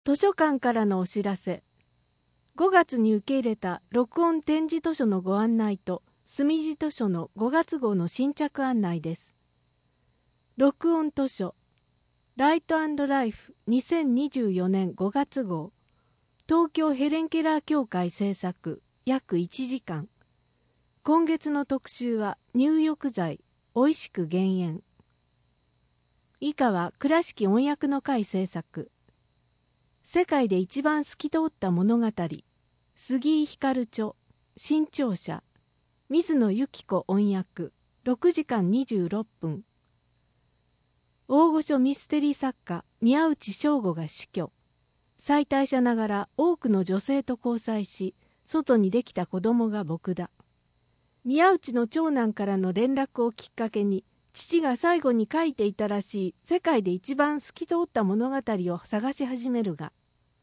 図書館からのお知らせ。5月に受け入れた録音展示図書のご案内と墨字図書の5月号の新着案内です。録音図書ライト&ライフ2024年5月号、東京ヘレンケラー協会制作、約1時間。今月の特集は入浴剤おいしく減塩。以下は倉敷音訳の会制作。世界で一番透き通った物語、杉井光著、新潮社、水野由紀子音訳、6時間26分。大御所ミステリー作家、宮内彰吾が死去。妻帯者ながら多くの女性と交際し、外にできた子供が僕だ。宮内の長男からの連絡をきっかけに、父が最後に書いていたらしい世界で一番透き通った物語を探し始めるが、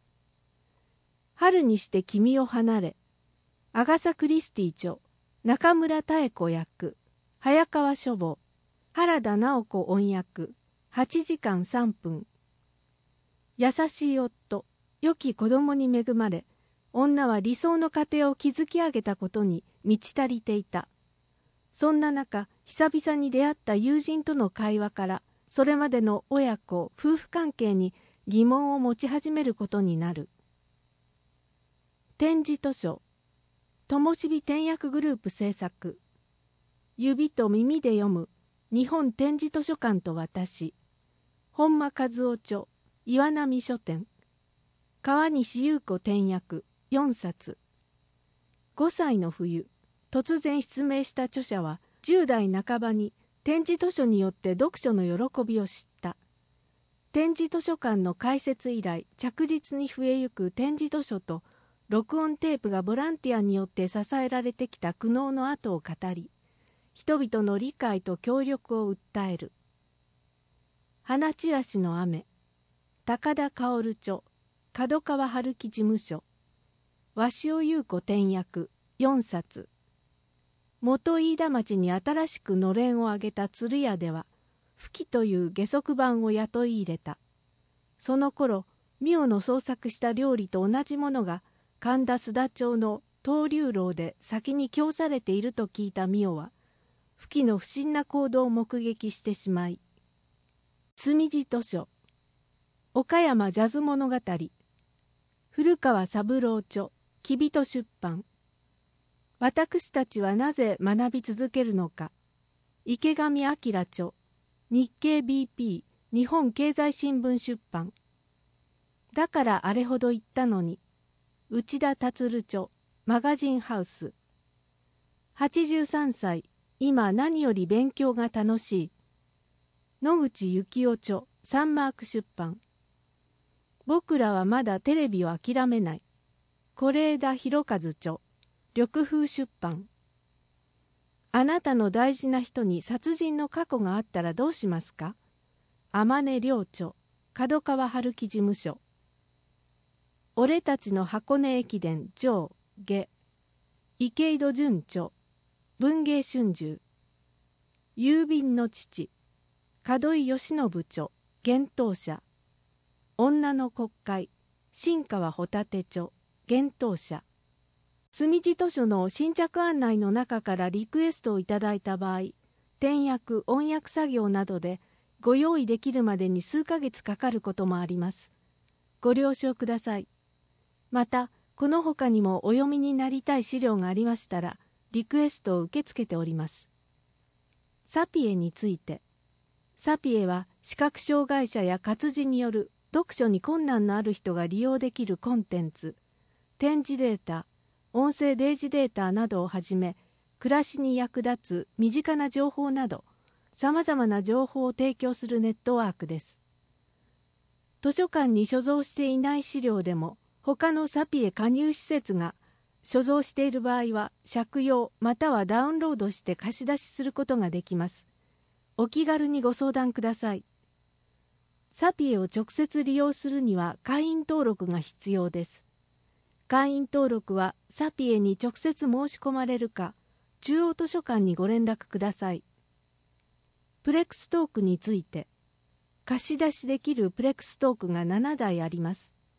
春にして君を離れ、アガサ・クリスティ著、中村妙子役、早川書房、原田直子音訳、8時間3分。優しい夫、良き子供に恵まれ、女は理想の家庭を築き上げたことに満ち足りていた。そんな中、久々に出会った友人との会話から、それまでの親子、夫婦関係に疑問を持ち始めることになる。展示図書、灯火点訳グループ制作。指と耳で読む、日本展示図書館と私。本間和夫著、岩波書店。川西優子点訳、4冊。5歳の冬、突然失明した著者は10代半ばに展示図書によって読書の喜びを知った。展示図書館の開設以来着実に増えゆく展示図書と録音テープがボランティアによって支えられてきた苦悩の後を語り、人々の理解と協力を訴える。花散らしの雨、高田薫著、角川春樹事務所、鷲尾優子点訳、4冊。元飯田町に新しくのれんを挙げた鶴屋では、富貴という下足番を雇い入れた。その頃、美代の創作した料理と同じものが、神田須田町の東龍楼で先に供されていると聞いた美代は、富貴の不審な行動を目撃してしまい、墨字図書、岡山ジャズ物語、古川三郎著、きびと出版。私たちはなぜ学び続けるのか。池上彰著、日経 BP 日本経済新聞出版。だからあれほど言ったのに。内田達著、マガジンハウス。83歳、今何より勉強が楽しい。野口幸雄著、サンマーク出版。僕らはまだテレビを諦めない。是枝裕和著、緑風出版。あなたの大事な人に殺人の過去があったらどうしますか。天音良著、角川春樹事務所。俺たちの箱根駅伝上下。池井戸潤著、文芸春秋。郵便の父、門井慶喜著、幻冬舎。女の国会、新川ホタテ著、幻冬舎。墨字図書の新着案内の中からリクエストをいただいた場合、点訳・音訳作業などでご用意できるまでに数ヶ月かかることもあります。ご了承ください。また、この他にもお読みになりたい資料がありましたら、リクエストを受け付けております。サピエについて。サピエは視覚障害者や活字による読書に困難のある人が利用できるコンテンツ、点字データ、音声デージデータなどをはじめ、暮らしに役立つ身近な情報など、さまざまな情報を提供するネットワークです。図書館に所蔵していない資料でも、他のサピエ加入施設が所蔵している場合は借用またはダウンロードして貸し出しすることができます。お気軽にご相談ください。サピエを直接利用するには会員登録が必要です。会員登録はサピエに直接申し込まれるか、中央図書館にご連絡ください。プレックストークについて、貸し出しできるプレックストークが7台あります。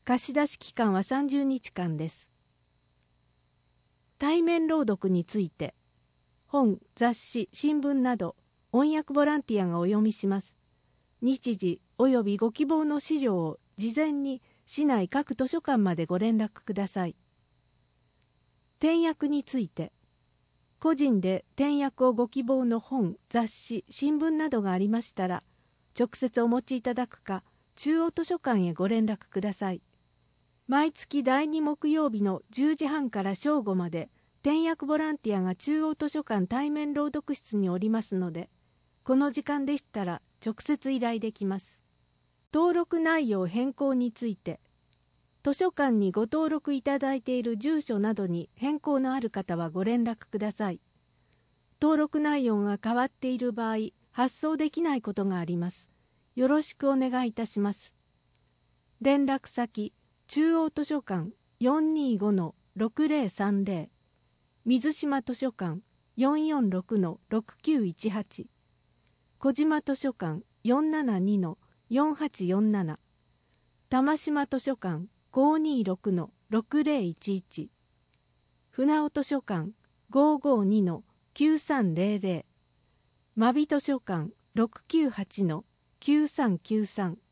貸し出し期間は30日間です。対面朗読について、本、雑誌、新聞など翻訳ボランティアがお読みします。日時およびご希望の資料を事前に市内各図書館までご連絡ください。転訳について、個人で転訳をご希望の本、雑誌、新聞などがありましたら、直接お持ちいただくか、中央図書館へご連絡ください。毎月第2木曜日の10時半から正午まで、転訳ボランティアが中央図書館対面朗読室におりますので、この時間でしたら直接依頼できます。登録内容変更について、図書館にご登録いただいている住所などに変更のある方はご連絡ください。登録内容が変わっている場合、発送できないことがあります。よろしくお願いいたします。連絡先、中央図書館 425-6030、水島図書館 446-6918、小島図書館 472-4847、玉島図書館 526-6011、船尾図書館 552-9300、真備図書館 698-9393